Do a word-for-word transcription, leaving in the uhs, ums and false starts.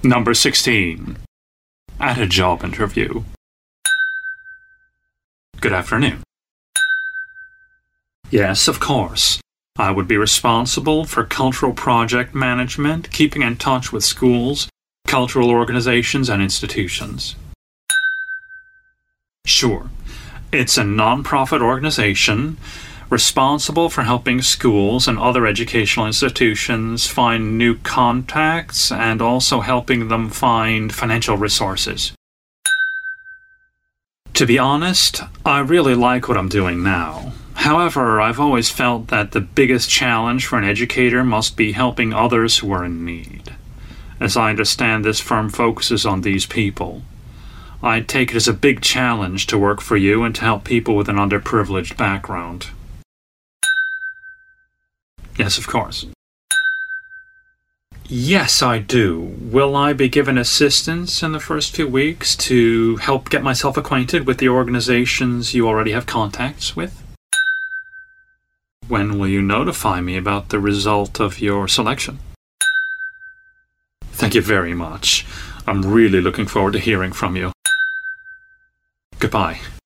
Number sixteen. At a job interview. Good afternoon. Yes, of course. I would be responsible for cultural project management, keeping in touch with schools, cultural organizations, and institutions. Sure. It's a non-profit organization responsible for helping schools and other educational institutions find new contacts and also helping them find financial resources. To be honest, I really like what I'm doing now. However, I've always felt that the biggest challenge for an educator must be helping others who are in need. As I understand, this firm focuses on these people. I take it as a big challenge to work for you and to help people with an underprivileged background. Yes, of course. Yes, I do. Will I be given assistance in the first few weeks to help get myself acquainted with the organizations you already have contacts with? When will you notify me about the result of your selection? Thank you very much. I'm really looking forward to hearing from you. Goodbye.